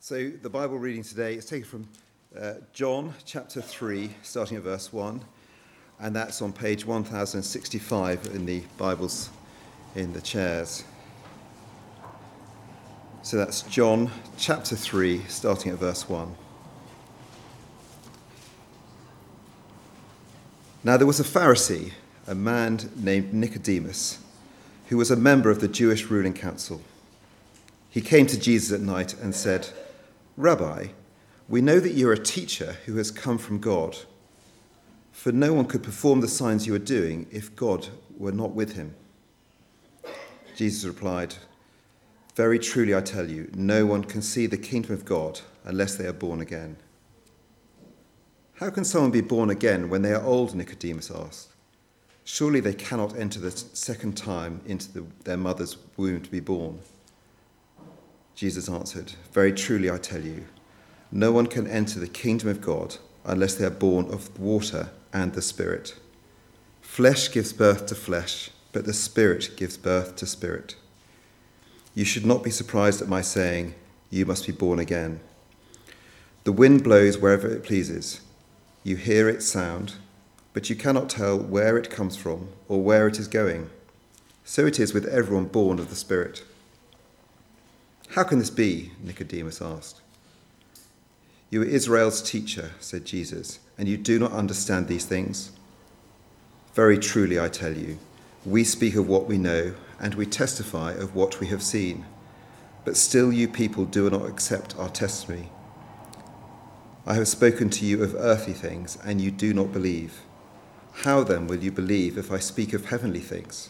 So the Bible reading today is taken from John chapter 3, starting at verse 1, and that's on page 1065 in the Bibles in the chairs. So that's John chapter 3, starting at verse 1. Now there was a Pharisee, a man named Nicodemus, who was a member of the Jewish ruling council. He came to Jesus at night and said, "Rabbi, we know that you are a teacher who has come from God, for no one could perform the signs you are doing if God were not with him." Jesus replied, "Very truly I tell you, no one can see the kingdom of God unless they are born again." "How can someone be born again when they are old?" Nicodemus asked. "Surely they cannot enter the second time into their mother's womb to be born." Jesus answered, "Very truly I tell you, no one can enter the kingdom of God unless they are born of water and the Spirit. Flesh gives birth to flesh, but the Spirit gives birth to spirit. You should not be surprised at my saying, 'You must be born again.' The wind blows wherever it pleases. You hear its sound, but you cannot tell where it comes from or where it is going. So it is with everyone born of the Spirit." "How can this be?" Nicodemus asked. "You are Israel's teacher," said Jesus, "and you do not understand these things? Very truly I tell you, we speak of what we know, and we testify of what we have seen, but still you people do not accept our testimony. I have spoken to you of earthly things, and you do not believe. How then will you believe if I speak of heavenly things?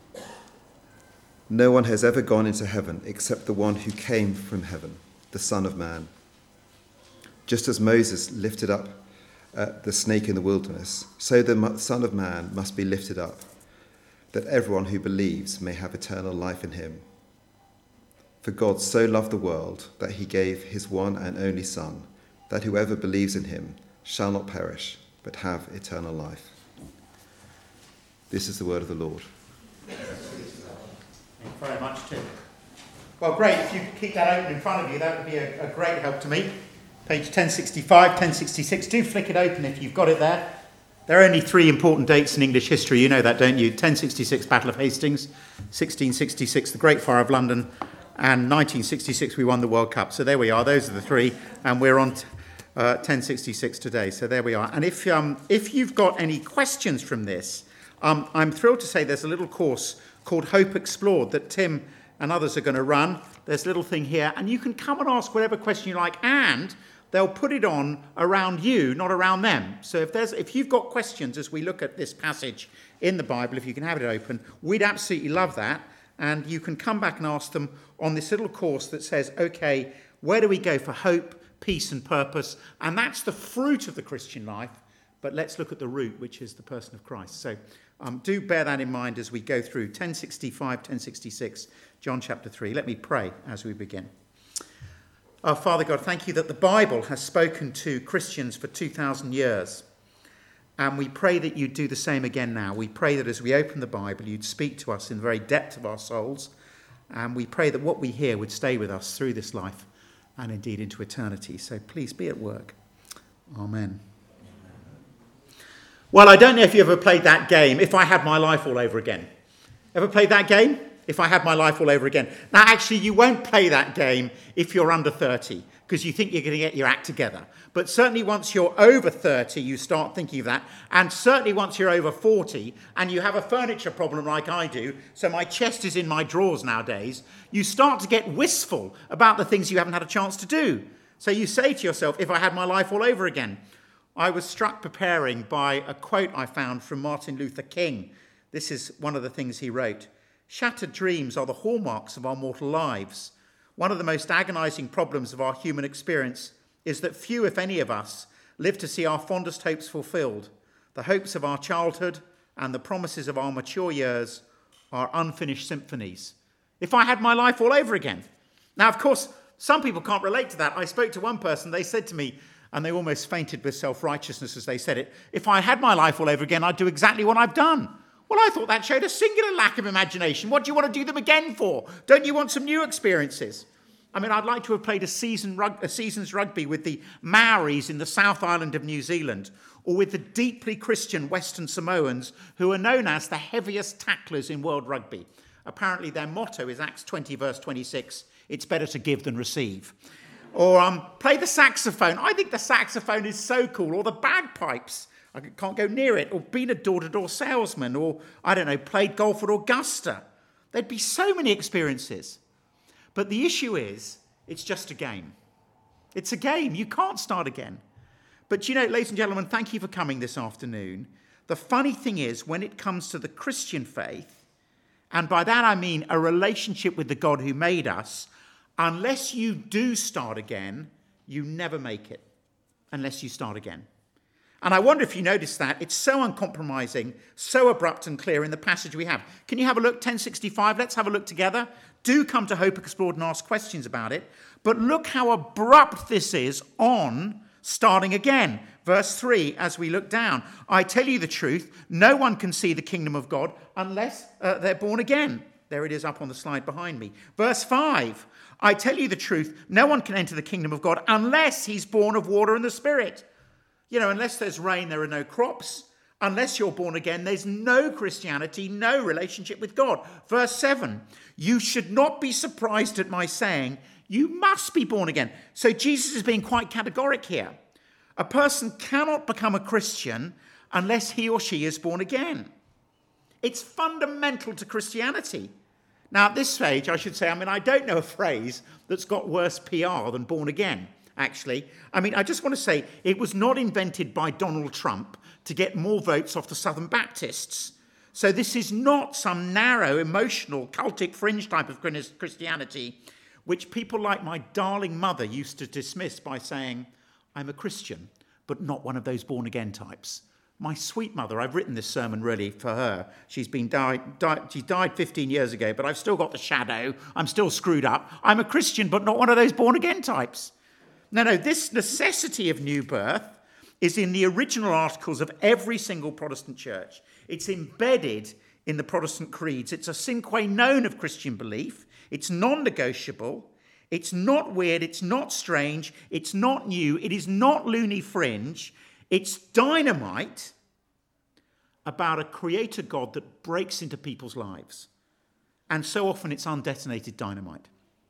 No one has ever gone into heaven except the one who came from heaven, the Son of Man. Just as Moses lifted up the snake in the wilderness, so the Son of Man must be lifted up, that everyone who believes may have eternal life in him. For God so loved the world that he gave his one and only Son, that whoever believes in him shall not perish, but have eternal life." This is the word of the Lord. Thank you very much, Tim. Well, great. If you could keep that open in front of you, that would be a great help to me. Page 1065, 1066. Do flick it open if you've got it there. There are only three important dates in English history. You know that, don't you? 1066, Battle of Hastings. 1666, the Great Fire of London. And 1966, we won the World Cup. So there we are. Those are the three. And we're on 1066 today. So there we are. And if you've got any questions from this, I'm thrilled to say there's a little course called Hope Explored that Tim and others are going to run. There's a little thing here, and you can come and ask whatever question you like, and they'll put it on around you, not around them. So if you've got questions as we look at this passage in the Bible, if you can have it open, we'd absolutely love that. And you can come back and ask them on this little course that says, okay, where do we go for hope, peace and purpose? And that's the fruit of the Christian life. But let's look at the root, which is the person of Christ. So do bear that in mind as we go through 1065, 1066, John chapter 3. Let me pray as we begin. Our Father God, thank you that the Bible has spoken to Christians for 2,000 years. And we pray that you'd do the same again now. We pray that as we open the Bible, you'd speak to us in the very depth of our souls. And we pray that what we hear would stay with us through this life and indeed into eternity. So please be at work. Amen. Well, I don't know if you ever played that game, If I Had My Life All Over Again. Ever played that game? If I Had My Life All Over Again. Now, actually, you won't play that game if you're under 30, because you think you're going to get your act together. But certainly once you're over 30, you start thinking of that. And certainly once you're over 40, and you have a furniture problem like I do, so my chest is in my drawers nowadays, you start to get wistful about the things you haven't had a chance to do. So you say to yourself, if I had my life all over again. I was struck preparing by a quote I found from Martin Luther King. This is one of the things he wrote. "Shattered dreams are the hallmarks of our mortal lives. One of the most agonizing problems of our human experience is that few, if any of us, live to see our fondest hopes fulfilled. The hopes of our childhood and the promises of our mature years are unfinished symphonies. If I had my life all over again." Now, of course, some people can't relate to that. I spoke to one person, they said to me, and they almost fainted with self-righteousness as they said it, "If I had my life all over again, I'd do exactly what I've done." Well, I thought that showed a singular lack of imagination. What do you want to do them again for? Don't you want some new experiences? I mean, I'd like to have played a season's rugby with the Maoris in the South Island of New Zealand, or with the deeply Christian Western Samoans, who are known as the heaviest tacklers in world rugby. Apparently their motto is Acts 20, verse 26, it's better to give than receive. Or play the saxophone. I think the saxophone is so cool. Or the bagpipes. I can't go near it. Or been a door-to-door salesman. Or, I don't know, played golf at Augusta. There'd be so many experiences. But the issue is, it's just a game. It's a game. You can't start again. But you know, ladies and gentlemen, thank you for coming this afternoon. The funny thing is, when it comes to the Christian faith, and by that I mean a relationship with the God who made us, unless you do start again, you never make it. Unless you start again. And I wonder if you notice that. It's so uncompromising, so abrupt and clear in the passage we have. Can you have a look? 1065. Let's have a look together. Do come to Hope Explored and ask questions about it. But look how abrupt this is on starting again. Verse 3, as we look down. I tell you the truth, no one can see the kingdom of God unless they're born again. There it is up on the slide behind me. Verse 5. I tell you the truth, no one can enter the kingdom of God unless he's born of water and the Spirit. You know, unless there's rain, there are no crops. Unless you're born again, there's no Christianity, no relationship with God. Verse 7, you should not be surprised at my saying, you must be born again. So Jesus is being quite categoric here. A person cannot become a Christian unless he or she is born again. It's fundamental to Christianity. Now, at this stage, I should say, I don't know a phrase that's got worse PR than born again, actually. I just want to say it was not invented by Donald Trump to get more votes off the Southern Baptists. So this is not some narrow, emotional, cultic fringe type of Christianity, which people like my darling mother used to dismiss by saying, I'm a Christian, but not one of those born again types. My sweet mother, I've written this sermon really for her. She died 15 years ago, but I've still got the shadow. I'm still screwed up. I'm a Christian, but not one of those born again types. No, this necessity of new birth is in the original articles of every single Protestant church. It's embedded in the Protestant creeds. It's a sine qua non of Christian belief. It's non-negotiable. It's not weird. It's not strange. It's not new. It is not loony fringe. It's dynamite about a creator God that breaks into people's lives. And so often it's undetonated dynamite.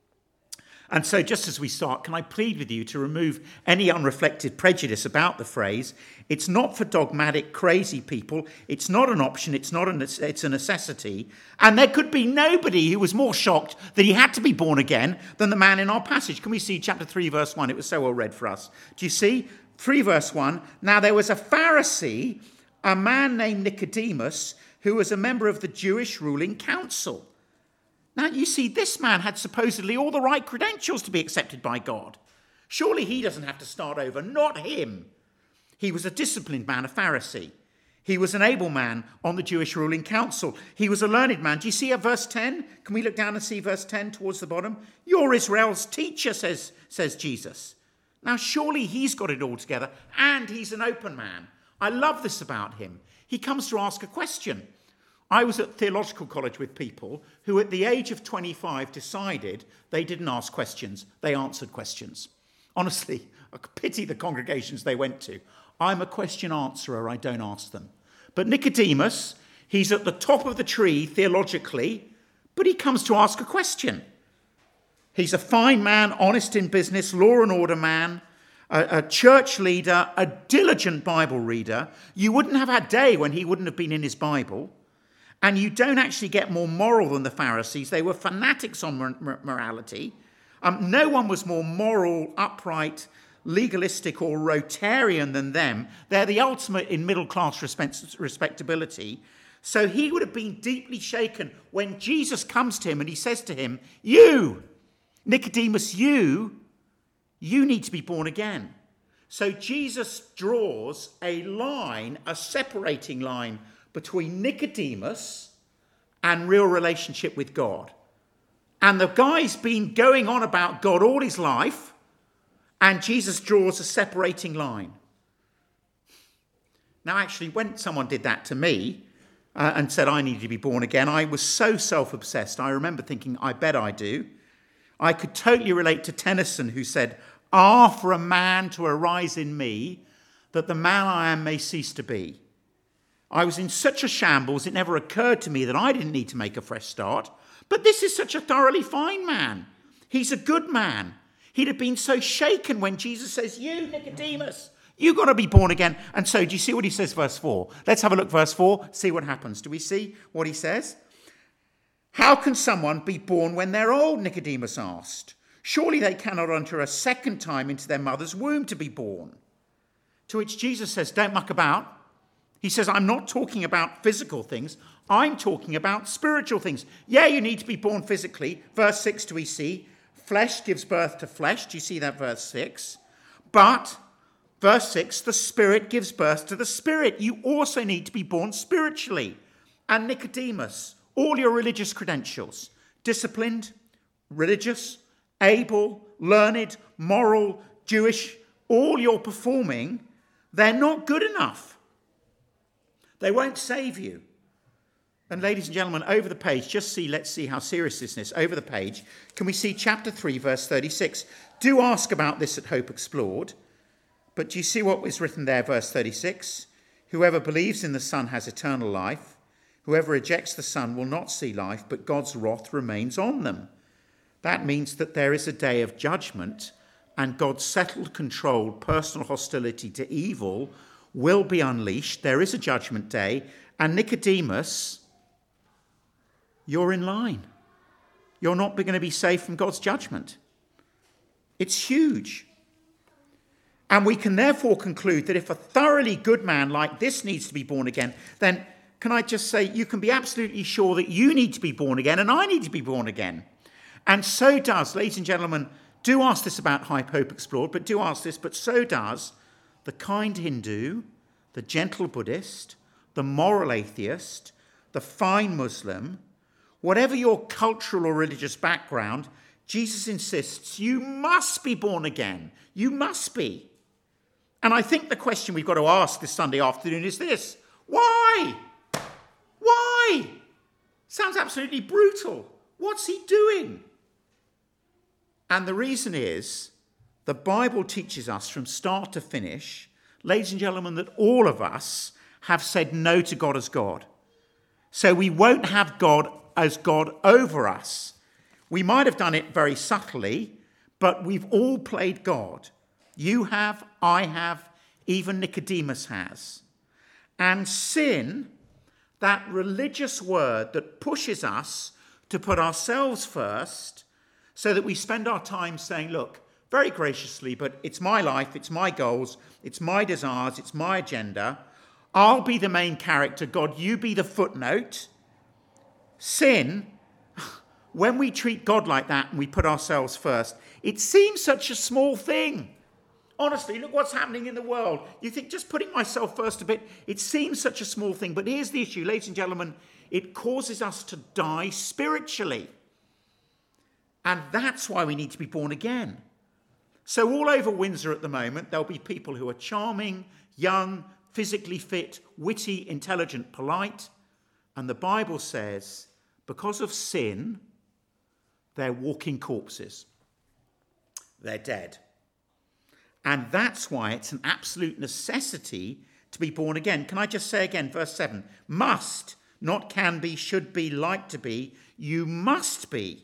And so just as we start, can I plead with you to remove any unreflected prejudice about the phrase? It's not for dogmatic, crazy people. It's not an option. It's a necessity. And there could be nobody who was more shocked that he had to be born again than the man in our passage. Can we see chapter 3, verse 1? It was so well read for us. Do you see? 3 verse 1, now there was a Pharisee, a man named Nicodemus, who was a member of the Jewish ruling council. Now you see, this man had supposedly all the right credentials to be accepted by God. Surely he doesn't have to start over, not him. He was a disciplined man, a Pharisee. He was an able man on the Jewish ruling council. He was a learned man. Do you see at verse 10? Can we look down and see verse 10 towards the bottom? You're Israel's teacher, says Jesus. Now, surely he's got it all together, and he's an open man. I love this about him. He comes to ask a question. I was at theological college with people who at the age of 25 decided they didn't ask questions, they answered questions. Honestly, I pity the congregations they went to. I'm a question answerer, I don't ask them. But Nicodemus, he's at the top of the tree theologically, but he comes to ask a question. He's a fine man, honest in business, law and order man, a church leader, a diligent Bible reader. You wouldn't have had a day when he wouldn't have been in his Bible. And you don't actually get more moral than the Pharisees. They were fanatics on morality. No one was more moral, upright, legalistic or Rotarian than them. They're the ultimate in middle-class respectability. So he would have been deeply shaken when Jesus comes to him and he says to him, you, Nicodemus, you need to be born again. So Jesus draws a line, a separating line between Nicodemus and real relationship with God. And the guy's been going on about God all his life, and Jesus draws a separating line. Now, actually, when someone did that to me and said I needed to be born again, I was so self-obsessed. I remember thinking, I bet I do. I could totally relate to Tennyson, who said, for a man to arise in me, that the man I am may cease to be. I was in such a shambles, it never occurred to me that I didn't need to make a fresh start. But this is such a thoroughly fine man. He's a good man. He'd have been so shaken when Jesus says, you, Nicodemus, you've got to be born again. And so do you see what he says, verse 4? Let's have a look, verse 4, see what happens. Do we see what he says? How can someone be born when they're old, Nicodemus asked. Surely they cannot enter a second time into their mother's womb to be born. To which Jesus says, don't muck about. He says, I'm not talking about physical things. I'm talking about spiritual things. Yeah, you need to be born physically. Verse 6, do we see? Flesh gives birth to flesh. Do you see that, verse 6? But, verse 6, the Spirit gives birth to the Spirit. You also need to be born spiritually. And Nicodemus, all your religious credentials, disciplined, religious, able, learned, moral, Jewish, all you're performing, they're not good enough. They won't save you. And ladies and gentlemen, over the page, let's see how serious this is. Over the page, can we see chapter 3, verse 36? Do ask about this at Hope Explored. But do you see what was written there, verse 36? Whoever believes in the Son has eternal life. Whoever rejects the Son will not see life, but God's wrath remains on them. That means that there is a day of judgment, and God's settled, controlled, personal hostility to evil will be unleashed. There is a judgment day, and Nicodemus, you're in line. You're not going to be saved from God's judgment. It's huge. And we can therefore conclude that if a thoroughly good man like this needs to be born again, then can I just say you can be absolutely sure that you need to be born again and I need to be born again. And so does, ladies and gentlemen, do ask this about Hope Explored, but do ask this, but so does the kind Hindu, the gentle Buddhist, the moral atheist, the fine Muslim. Whatever your cultural or religious background, Jesus insists you must be born again. You must be. And I think the question we've got to ask this Sunday afternoon is this. Why? Why? Sounds absolutely brutal. What's he doing? And the reason is the Bible teaches us from start to finish, ladies and gentlemen, that all of us have said no to God as God. So we won't have God as God over us. We might have done it very subtly, but we've all played God. You have, I have, even Nicodemus has. And sin, that religious word that pushes us to put ourselves first so that we spend our time saying, look, very graciously, but it's my life, it's my goals, it's my desires, it's my agenda. I'll be the main character, God, you be the footnote. Sin, when we treat God like that and we put ourselves first, it seems such a small thing. Honestly, look what's happening in the world. You think just putting myself first a bit, it seems such a small thing. But here's the issue, ladies and gentlemen, it causes us to die spiritually. And that's why we need to be born again. So all over Windsor at the moment, there'll be people who are charming, young, physically fit, witty, intelligent, polite. And the Bible says, because of sin, they're walking corpses. They're dead. And that's why it's an absolute necessity to be born again. Can I just say again, verse 7, must, not can be, should be, like to be, you must be.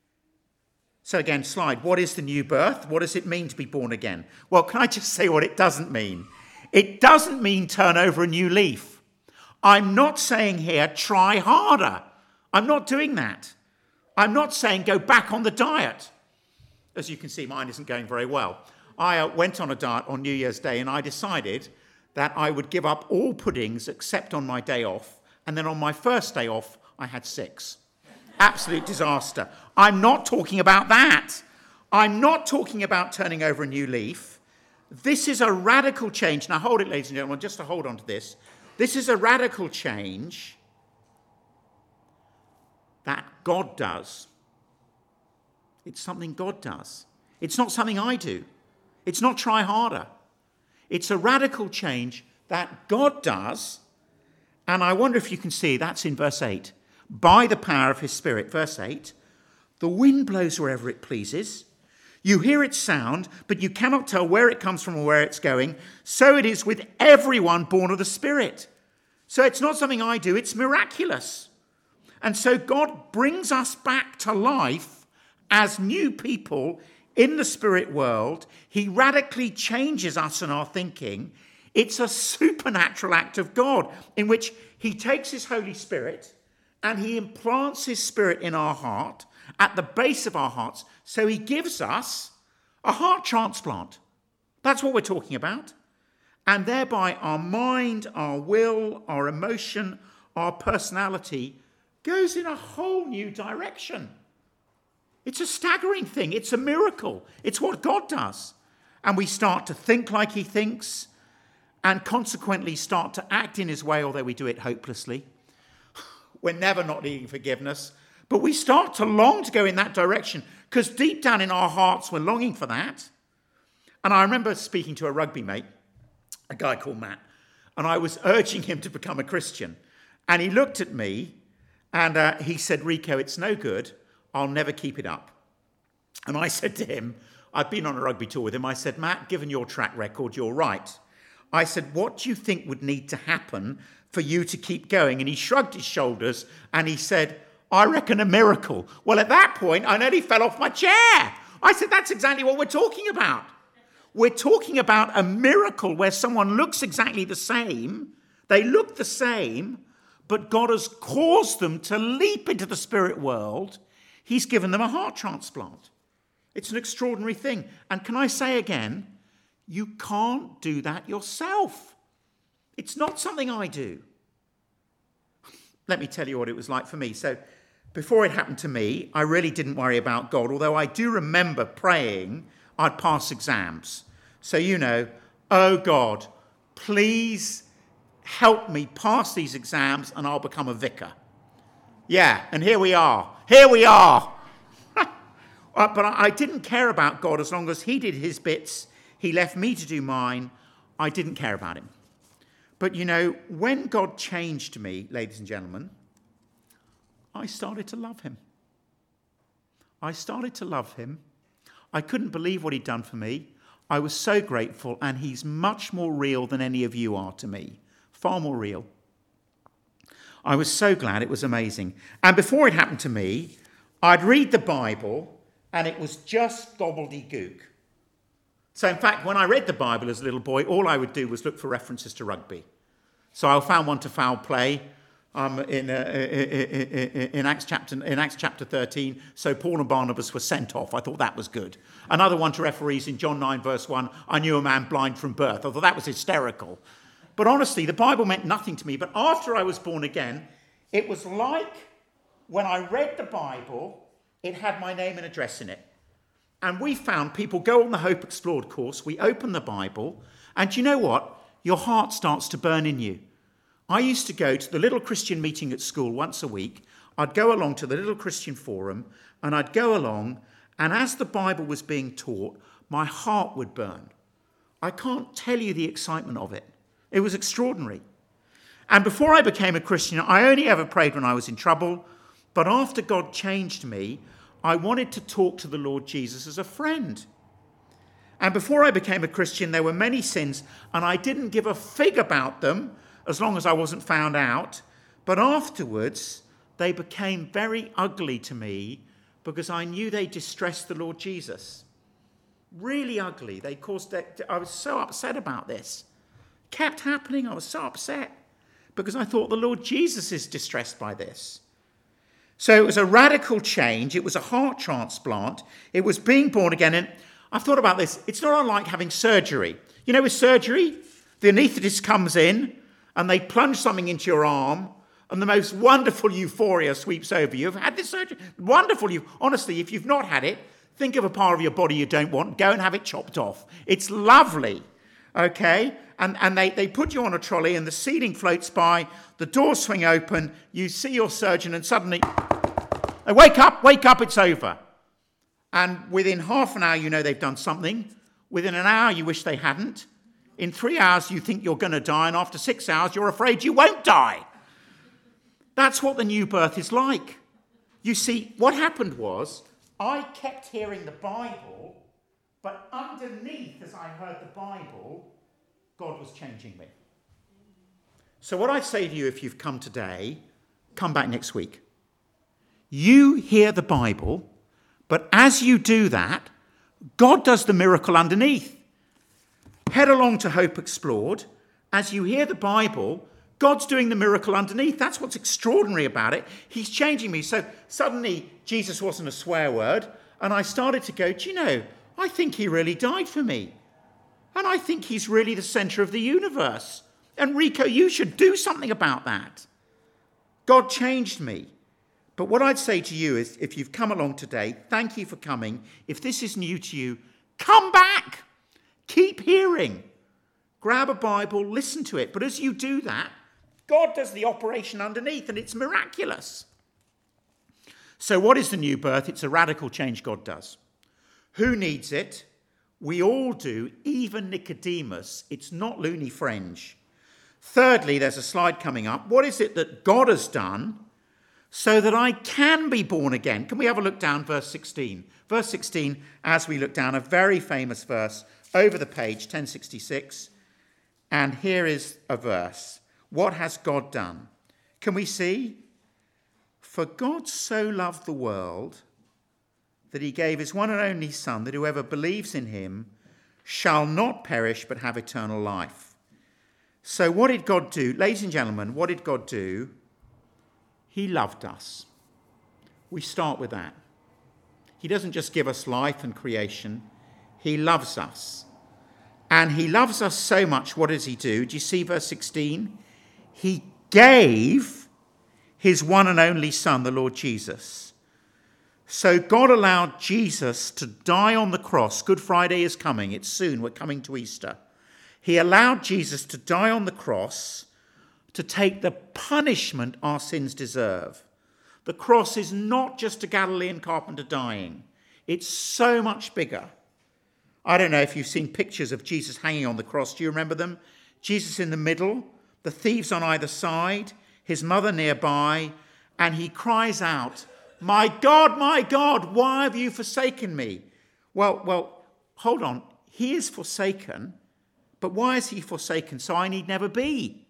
So again, slide, what is the new birth? What does it mean to be born again? Well, can I just say what it doesn't mean? It doesn't mean turn over a new leaf. I'm not saying here, try harder. I'm not doing that. I'm not saying go back on the diet. As you can see, mine isn't going very well. I went on a diet on New Year's Day and I decided that I would give up all puddings except on my day off. And then on my first day off, I had 6. Absolute disaster. I'm not talking about that. I'm not talking about turning over a new leaf. This is a radical change. Now hold it, ladies and gentlemen, just to hold on to this. This is a radical change that God does. It's something God does. It's not something I do. It's not try harder. It's a radical change that God does. And I wonder if you can see, that's in verse 8. By the power of his Spirit, verse 8, The wind blows wherever it pleases. You hear its sound, but you cannot tell where it comes from or where it's going. So it is with everyone born of the Spirit. So it's not something I do, it's miraculous. And so God brings us back to life as new people in the spirit world. He radically changes us and our thinking. It's a supernatural act of God in which he takes his Holy Spirit and he implants his Spirit in our heart, at the base of our hearts. So he gives us a heart transplant. That's what we're talking about. And thereby our mind, our will, our emotion, our personality goes in a whole new direction. It's a staggering thing. It's a miracle. It's what God does. And we start to think like he thinks and consequently start to act in his way, although we do it hopelessly. We're never not needing forgiveness. But we start to long to go in that direction because deep down in our hearts, we're longing for that. And I remember speaking to a rugby mate, a guy called Matt, and I was urging him to become a Christian. And he looked at me and he said, Rico, it's no good. I'll never keep it up. And I said to him, I'd been on a rugby tour with him. I said, Matt, given your track record, you're right. I said, what do you think would need to happen for you to keep going? And he shrugged his shoulders and he said, I reckon a miracle. Well, at that point, I nearly fell off my chair. I said, that's exactly what we're talking about. We're talking about a miracle where someone looks exactly the same. They look the same, but God has caused them to leap into the spirit world. He's given them a heart transplant. It's an extraordinary thing. And can I say again, you can't do that yourself. It's not something I do. Let me tell you what it was like for me. So before it happened to me, I really didn't worry about God, although I do remember praying I'd pass exams. So, oh God, please help me pass these exams and I'll become a vicar. Yeah, and here we are. Here we are. But I didn't care about God as long as he did his bits. He left me to do mine. I didn't care about him. But when God changed me, ladies and gentlemen, I started to love him. I started to love him. I couldn't believe what he'd done for me. I was so grateful, and he's much more real than any of you are to me. Far more real. I was so glad. It was amazing. And before it happened to me, I'd read the Bible, and it was just gobbledygook. So in fact, when I read the Bible as a little boy, all I would do was look for references to rugby. So I found one to foul play in Acts chapter 13. So Paul and Barnabas were sent off. I thought that was good. Another one to referees in John 9 verse 1. I knew a man blind from birth. I thought that was hysterical. But honestly, the Bible meant nothing to me. But after I was born again, it was like when I read the Bible, it had my name and address in it. And we found people go on the Hope Explored course. We open the Bible. And do you know what? Your heart starts to burn in you. I used to go to the little Christian meeting at school once a week. I'd go along to the little Christian forum, and I'd go along, and as the Bible was being taught, my heart would burn. I can't tell you the excitement of it. It was extraordinary. And before I became a Christian, I only ever prayed when I was in trouble. But after God changed me, I wanted to talk to the Lord Jesus as a friend. And before I became a Christian, there were many sins, and I didn't give a fig about them as long as I wasn't found out. But afterwards, they became very ugly to me because I knew they distressed the Lord Jesus. Really ugly. They caused that. I was so upset about this. Kept happening. I was so upset because I thought the Lord Jesus is distressed by this. So it was a radical change. It was a heart transplant. It was being born again. And I've thought about this. It's not unlike having surgery. With surgery, the anaesthetist comes in and they plunge something into your arm and the most wonderful euphoria sweeps over you. You've had this surgery. Wonderful. Honestly, if you've not had it, think of a part of your body you don't want. Go and have it chopped off. It's lovely. Okay? And they put you on a trolley and the ceiling floats by. The doors swing open. You see your surgeon and suddenly, wake up, it's over. And within half an hour, they've done something. Within an hour, you wish they hadn't. In 3 hours, you think you're going to die. And after 6 hours, you're afraid you won't die. That's what the new birth is like. You see, what happened was I kept hearing the Bible, but underneath, as I heard the Bible, God was changing me. So what I'd say to you, if you've come today, come back next week. You hear the Bible, but as you do that, God does the miracle underneath. Head along to Hope Explored. As you hear the Bible, God's doing the miracle underneath. That's what's extraordinary about it. He's changing me. So suddenly, Jesus wasn't a swear word. And I started to go, do you know, I think he really died for me. And I think he's really the centre of the universe. And Rico, you should do something about that. God changed me. But what I'd say to you is, if you've come along today, thank you for coming. If this is new to you, come back. Keep hearing. Grab a Bible, listen to it. But as you do that, God does the operation underneath, and it's miraculous. So what is the new birth? It's a radical change God does. Who needs it? We all do, even Nicodemus. It's not loony fringe. Thirdly, there's a slide coming up. What is it that God has done so that I can be born again? Can we have a look down, verse 16? Verse 16, as we look down, a very famous verse over the page, 1066. And here is a verse. What has God done? Can we see? For God so loved the world that he gave his one and only Son, that whoever believes in him shall not perish but have eternal life. So what did God do? Ladies and gentlemen, what did God do? He loved us. We start with that. He doesn't just give us life and creation. He loves us. And he loves us so much, what does he do? Do you see verse 16? He gave his one and only Son, the Lord Jesus. So God allowed Jesus to die on the cross. Good Friday is coming. It's soon. We're coming to Easter. He allowed Jesus to die on the cross to take the punishment our sins deserve. The cross is not just a Galilean carpenter dying. It's so much bigger. I don't know if you've seen pictures of Jesus hanging on the cross. Do you remember them? Jesus in the middle, the thieves on either side, his mother nearby, and he cries out, my God, why have you forsaken me? Well, hold on. He is forsaken, but why is he forsaken? So I need never be.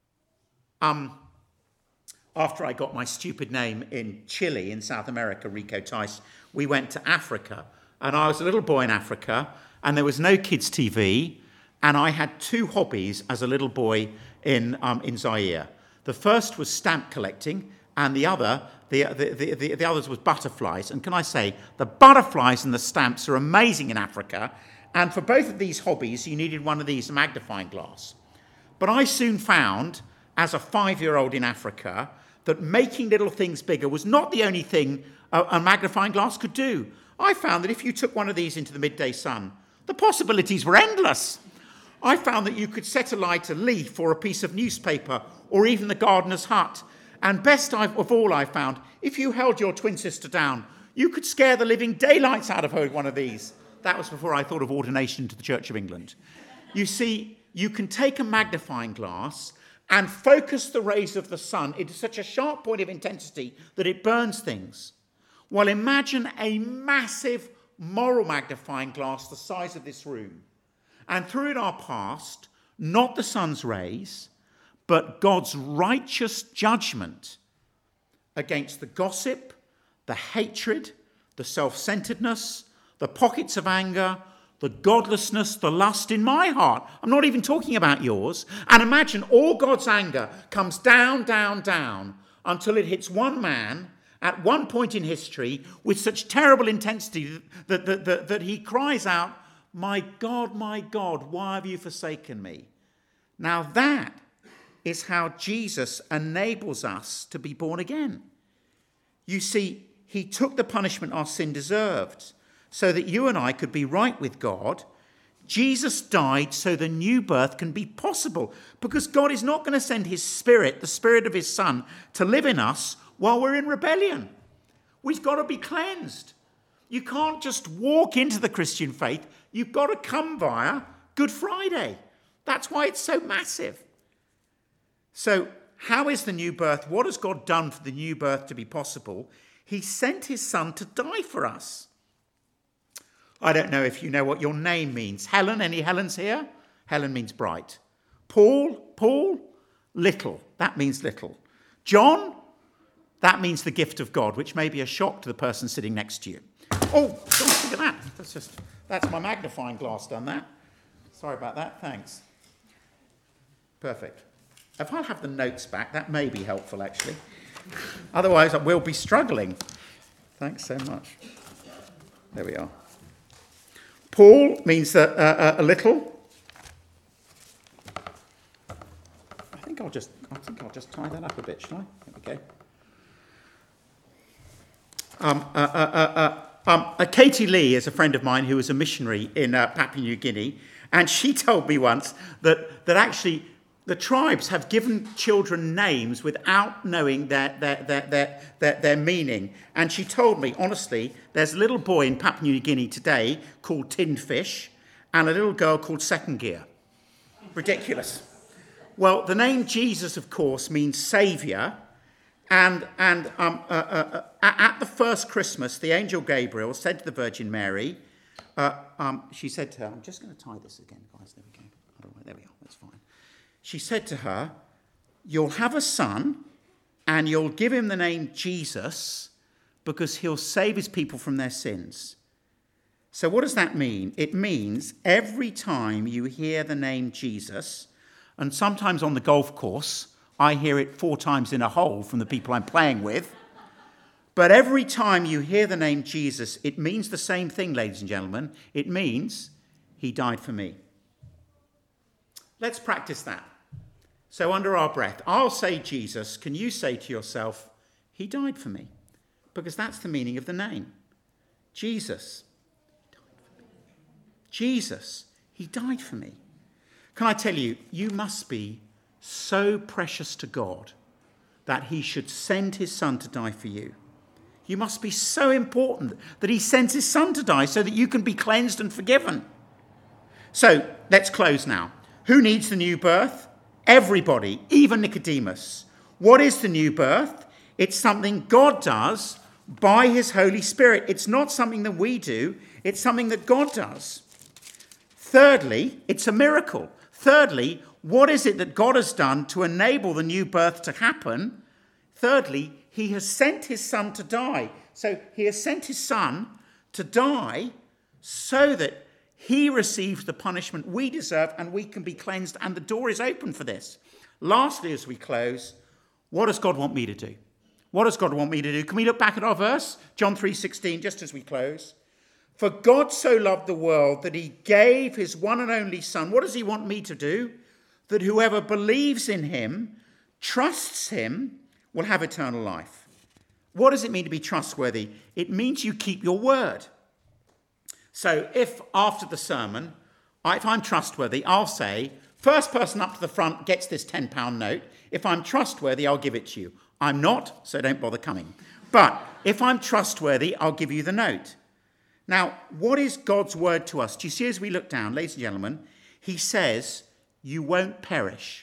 After I got my stupid name in Chile, in South America, Rico Tice, we went to Africa. And I was a little boy in Africa, and there was no kids' TV, and I had two hobbies as a little boy in Zaire. The first was stamp collecting, and the others was butterflies. And can I say, the butterflies and the stamps are amazing in Africa, and for both of these hobbies, you needed one of these, a magnifying glass. But I soon found, as a 5-year-old in Africa, that making little things bigger was not the only thing a magnifying glass could do. I found that if you took one of these into the midday sun, the possibilities were endless. I found that you could set alight a leaf or a piece of newspaper or even the gardener's hut. And best of all, I found, if you held your twin sister down, you could scare the living daylights out of her with one of these. That was before I thought of ordination into the Church of England. You see, you can take a magnifying glass and focus the rays of the sun into such a sharp point of intensity that it burns things. Well, imagine a massive moral magnifying glass the size of this room. And through it are passed not the sun's rays, but God's righteous judgment against the gossip, the hatred, the self-centeredness, the pockets of anger, the godlessness, the lust in my heart. I'm not even talking about yours. And imagine all God's anger comes down, down, down until it hits one man at one point in history with such terrible intensity that he cries out, my God, why have you forsaken me? Now that is how Jesus enables us to be born again. You see, he took the punishment our sin deserved so that you and I could be right with God. Jesus died so the new birth can be possible, because God is not going to send his Spirit, the Spirit of his Son, to live in us while we're in rebellion. We've got to be cleansed. You can't just walk into the Christian faith. You've got to come via Good Friday. That's why it's so massive. So how is the new birth? What has God done for the new birth to be possible? He sent his son to die for us. I don't know if you know what your name means. Helen, any Helens here? Helen means bright. Paul, little. That means little. John, that means the gift of God, which may be a shock to the person sitting next to you. Oh, look at that. That's my magnifying glass done that. Sorry about that. Thanks. Perfect. If I'll have the notes back, that may be helpful, actually. Otherwise, I will be struggling. Thanks so much. There we are. Paul means a little. I think I'll just tie that up a bit, shall I? There we go. Katie Lee is a friend of mine who was a missionary in Papua New Guinea, and she told me once that actually the tribes have given children names without knowing their meaning. And she told me, honestly, there's a little boy in Papua New Guinea today called Tinned Fish and a little girl called Second Gear. Ridiculous. Well, the name Jesus, of course, means saviour. And at the first Christmas, the angel Gabriel said to the Virgin Mary, she said to her, I'm just going to tie this again, guys. There we go. There we are. That's fine. She said to her, you'll have a son and you'll give him the name Jesus because he'll save his people from their sins. So what does that mean? It means every time you hear the name Jesus, and sometimes on the golf course, I hear it 4 times in a hole from the people I'm playing with. But every time you hear the name Jesus, it means the same thing, ladies and gentlemen. It means he died for me. Let's practice that. So under our breath, I'll say Jesus. Can you say to yourself, he died for me? Because that's the meaning of the name. Jesus. Jesus. He died for me. Can I tell you, you must be so precious to God that he should send his son to die for you. You must be so important that he sends his son to die so that you can be cleansed and forgiven. So let's close now. Who needs the new birth? Everybody, even Nicodemus. What is the new birth? It's something God does by his Holy Spirit. It's not something that we do. It's something that God does. Thirdly, it's a miracle. Thirdly, what is it that God has done to enable the new birth to happen? Thirdly, he has sent his son to die. So he has sent his son to die so that he receives the punishment we deserve and we can be cleansed, and the door is open for this. Lastly, as we close, what does God want me to do? What does God want me to do? Can we look back at our verse? John 3:16, just as we close. For God so loved the world that he gave his one and only son. What does he want me to do? That whoever believes in him, trusts him, will have eternal life. What does it mean to be trustworthy? It means you keep your word. So if after the sermon, if I'm trustworthy, I'll say, first person up to the front gets this £10 note. If I'm trustworthy, I'll give it to you. I'm not, so don't bother coming. But if I'm trustworthy, I'll give you the note. Now, what is God's word to us? Do you see as we look down, ladies and gentlemen, he says, you won't perish.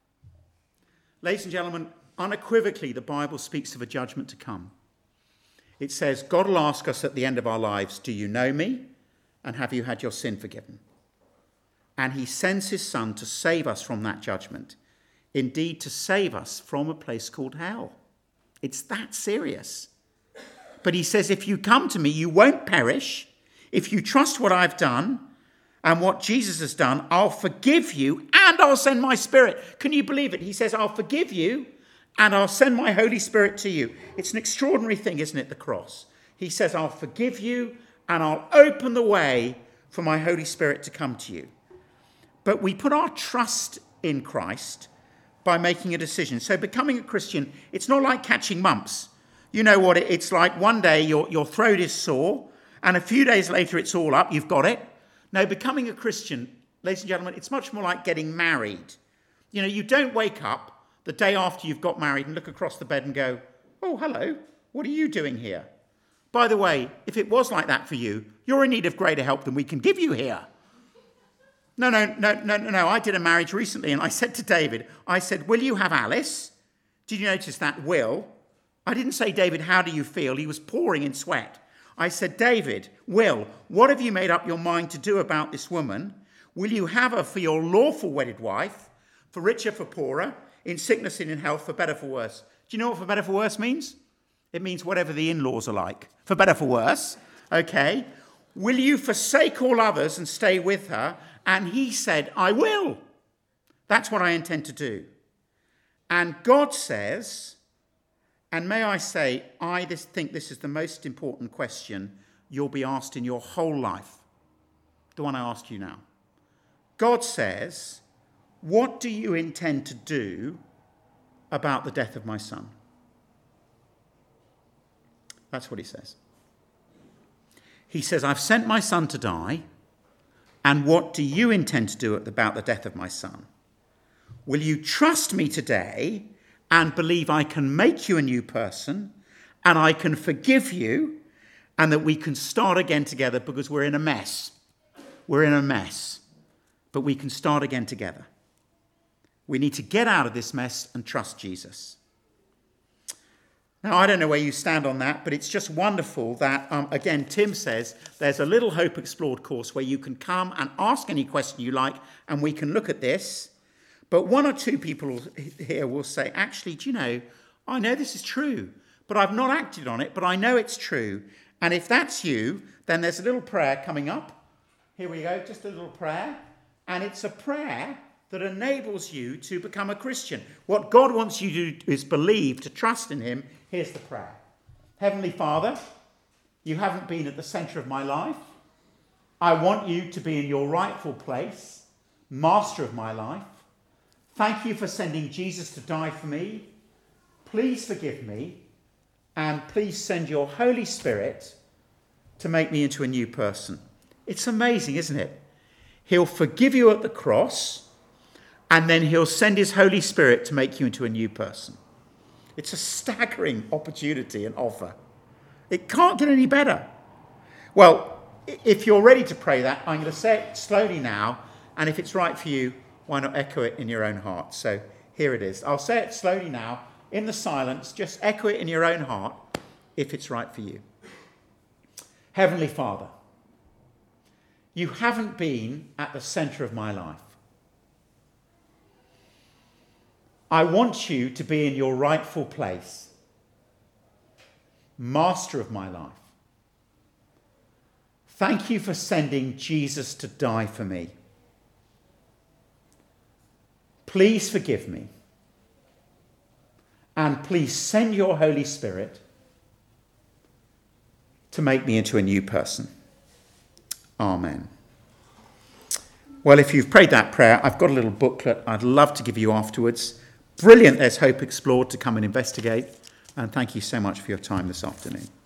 Ladies and gentlemen, unequivocally, the Bible speaks of a judgment to come. It says, God will ask us at the end of our lives, do you know me? And have you had your sin forgiven? And he sends his son to save us from that judgment. Indeed, to save us from a place called hell. It's that serious. But he says, if you come to me, you won't perish. If you trust what I've done and what Jesus has done, I'll forgive you and I'll send my Spirit. Can you believe it? He says, I'll forgive you and I'll send my Holy Spirit to you. It's an extraordinary thing, isn't it, the cross? He says, I'll forgive you and I'll open the way for my Holy Spirit to come to you. But we put our trust in Christ by making a decision. So becoming a Christian, it's not like catching mumps. You know what it's like. One day your throat is sore, and a few days later it's all up. You've got it. No, becoming a Christian, ladies and gentlemen, it's much more like getting married. You know, you don't wake up the day after you've got married and look across the bed and go, oh, hello, what are you doing here? By the way, if it was like that for you, you're in need of greater help than we can give you here. No. I did a marriage recently, and I said to David, I said, will you have Alice? Did you notice that will? I didn't say, David, how do you feel? He was pouring in sweat. I said, David, Will, what have you made up your mind to do about this woman? Will you have her for your lawful wedded wife, for richer, for poorer, in sickness and in health, for better, for worse? Do you know what for better, for worse means? It means whatever the in-laws are like. For better, for worse. Okay. Will you forsake all others and stay with her? And he said, I will. That's what I intend to do. And God says, and may I say, I think this is the most important question you'll be asked in your whole life. The one I asked you now. God says, what do you intend to do about the death of my son? That's what he says. He says, I've sent my son to die, and what do you intend to do about the death of my son? Will you trust me today and believe I can make you a new person, and I can forgive you, and that we can start again together, because we're in a mess. We're in a mess, but we can start again together. We need to get out of this mess and trust Jesus. Now, I don't know where you stand on that, but it's just wonderful that, again, Tim says there's a Little Hope Explored course where you can come and ask any question you like, and we can look at this. But one or two people here will say, actually, do you know, I know this is true, but I've not acted on it, but I know it's true. And if that's you, then there's a little prayer coming up. Here we go, just a little prayer. And it's a prayer that enables you to become a Christian. What God wants you to do is believe, to trust in him. Here's the prayer. Heavenly Father, you haven't been at the centre of my life. I want you to be in your rightful place, master of my life. Thank you for sending Jesus to die for me. Please forgive me, and please send your Holy Spirit to make me into a new person. It's amazing, isn't it? He'll forgive you at the cross, and then he'll send his Holy Spirit to make you into a new person. It's a staggering opportunity and offer. It can't get any better. Well, if you're ready to pray that, I'm going to say it slowly now, and if it's right for you, why not echo it in your own heart? So here it is. I'll say it slowly now, in the silence. Just echo it in your own heart, if it's right for you. Heavenly Father, you haven't been at the centre of my life. I want you to be in your rightful place, master of my life. Thank you for sending Jesus to die for me. Please forgive me. And please send your Holy Spirit to make me into a new person. Amen. Well, if you've prayed that prayer, I've got a little booklet I'd love to give you afterwards. Brilliant, there's Hope Explored to come and investigate. And thank you so much for your time this afternoon.